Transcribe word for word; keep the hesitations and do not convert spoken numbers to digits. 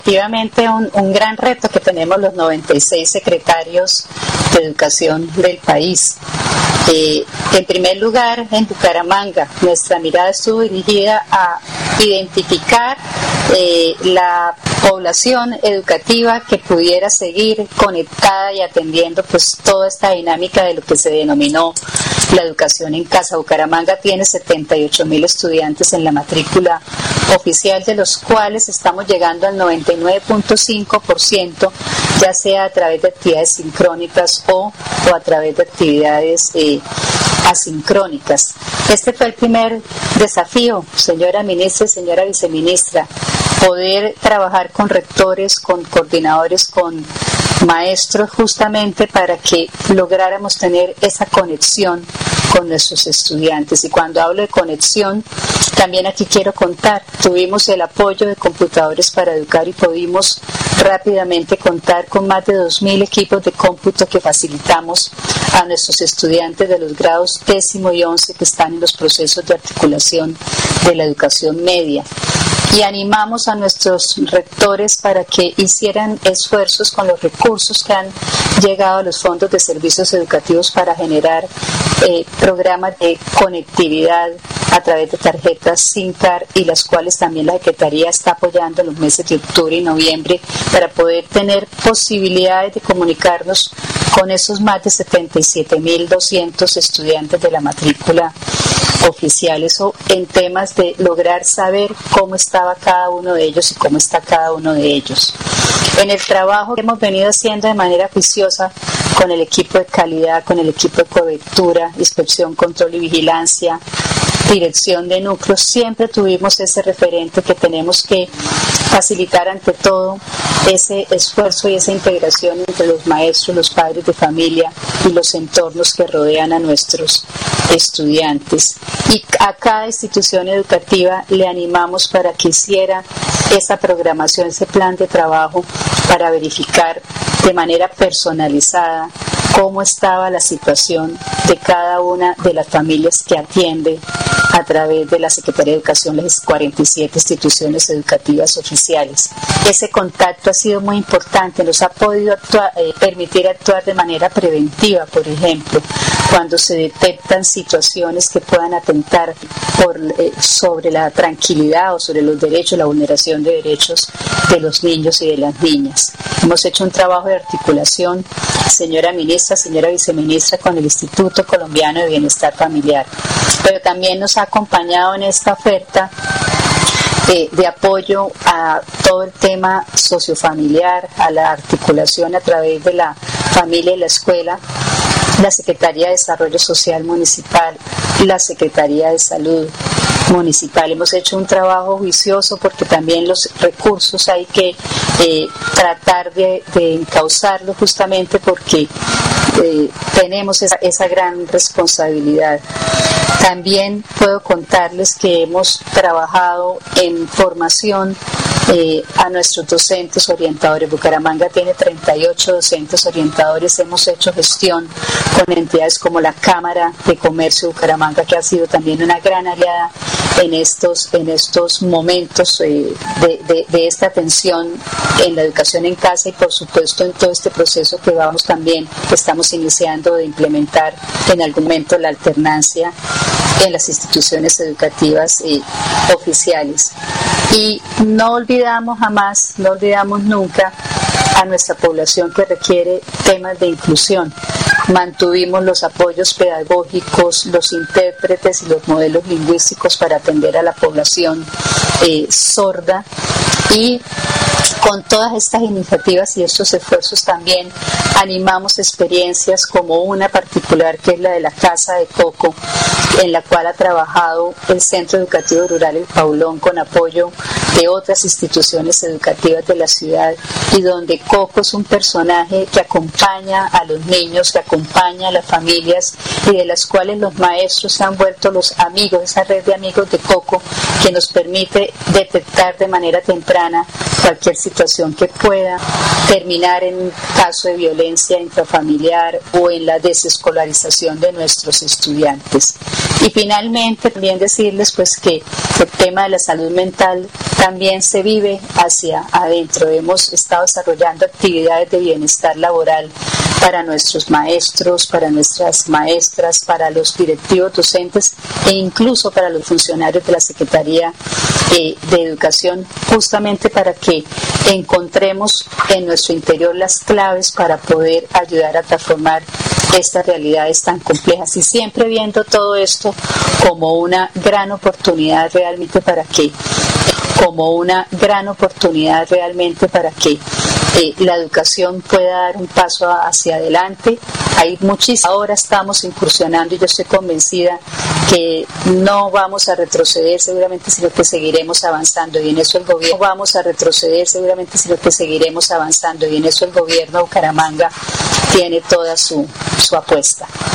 Efectivamente, un, un gran reto que tenemos los noventa y seis secretarios de educación del país. Eh, en primer lugar, en Bucaramanga, nuestra mirada estuvo dirigida a identificar eh, la población educativa que pudiera seguir conectada y atendiendo pues toda esta dinámica de lo que se denominó la educación en casa. Bucaramanga tiene setenta y ocho mil estudiantes en la matrícula oficial, de los cuales estamos llegando al noventa y nueve punto cinco por ciento, ya sea a través de actividades sincrónicas o, o a través de actividades eh, asincrónicas. Este fue el primer desafío, señora ministra y señora viceministra, poder trabajar con rectores, con coordinadores, con maestros, justamente para que lográramos tener esa conexión con nuestros estudiantes. Y cuando hablo de conexión, también aquí quiero contar, tuvimos el apoyo de Computadores para Educar y pudimos rápidamente contar con más de dos mil equipos de cómputo que facilitamos a nuestros estudiantes de los grados décimo y once que están en los procesos de articulación de la educación media. Y animamos a nuestros rectores para que hicieran esfuerzos con los recursos que han llegado a los fondos de servicios educativos para generar eh, programas de conectividad a través de tarjetas SIM card, y las cuales también la Secretaría está apoyando en los meses de octubre y noviembre para poder tener posibilidades de comunicarnos con esos más de setenta y siete mil doscientos estudiantes de la matrícula oficial. Eso en temas de lograr saber cómo estaba cada uno de ellos y cómo está cada uno de ellos. En el trabajo que hemos venido haciendo de manera juiciosa con el equipo de calidad, con el equipo de cobertura, inspección, control y vigilancia, dirección de núcleos, siempre tuvimos ese referente que tenemos que facilitar ante todo ese esfuerzo y esa integración entre los maestros, los padres de familia y los entornos que rodean a nuestros estudiantes. Y a cada institución educativa le animamos para que hiciera esa programación, ese plan de trabajo para verificar de manera personalizada cómo estaba la situación de cada una de las familias que atiende a través de la Secretaría de Educación, las cuarenta y siete instituciones educativas oficiales. Ese contacto ha sido muy importante, nos ha podido actuar, eh, permitir actuar de manera preventiva, por ejemplo, cuando se detectan situaciones que puedan atentar por, eh, sobre la tranquilidad o sobre los derechos, la vulneración de derechos de los niños y de las niñas. Hemos hecho un trabajo de articulación, señora ministra, señora viceministra, con el Instituto Colombiano de Bienestar Familiar, pero también nos ha acompañado en esta oferta de, de apoyo a todo el tema sociofamiliar, a la articulación a través de la familia y la escuela, la Secretaría de Desarrollo Social Municipal, la Secretaría de Salud Municipal. Hemos hecho un trabajo juicioso porque también los recursos hay que eh, tratar de, de encauzarlos, justamente porque eh, tenemos esa, esa gran responsabilidad. También puedo contarles que hemos trabajado en formación eh, a nuestros docentes orientadores. Bucaramanga tiene treinta y ocho docentes orientadores. Hemos hecho gestión con entidades como la Cámara de Comercio de Bucaramanga, que ha sido también una gran aliada en estos, en estos momentos eh, de, de, de esta atención en la educación en casa, y por supuesto en todo este proceso que vamos también, estamos iniciando de implementar en algún momento la alternancia en las instituciones educativas eh, oficiales. Y no olvidamos jamás, no olvidamos nunca a nuestra población que requiere temas de inclusión. Mantuvimos los apoyos pedagógicos, los intérpretes y los modelos lingüísticos para atender a la población eh, sorda, y con todas estas iniciativas y estos esfuerzos también animamos experiencias como una particular, que es la de la Casa de Coco, en la cual ha trabajado el Centro Educativo Rural El Paulón con apoyo de otras instituciones educativas de la ciudad, y donde Coco es un personaje que acompaña a los niños, que acompaña a las familias, y de las cuales los maestros se han vuelto los amigos, esa red de amigos de Coco que nos permite detectar de manera temprana cualquier situación que pueda terminar en un caso de violencia intrafamiliar o en la desescolarización de nuestros estudiantes. Y finalmente también decirles pues que el tema de la salud mental también se vive hacia adentro. Hemos estado desarrollando actividades de bienestar laboral para nuestros maestros, para nuestras maestras, para los directivos docentes e incluso para los funcionarios de la Secretaría eh, de Educación, justamente para que encontremos en nuestro interior las claves para poder ayudar a transformar estas realidades tan complejas, y siempre viendo todo esto como una gran oportunidad realmente para que como una gran oportunidad realmente para que eh, la educación pueda dar un paso hacia adelante. Hay muchísimas, ahora estamos incursionando y yo estoy convencida que no vamos a retroceder seguramente, sino que seguiremos avanzando, y en eso el gobierno no vamos a retroceder seguramente, sino que seguiremos avanzando, y en eso el gobierno de Bucaramanga tiene toda su, su apuesta.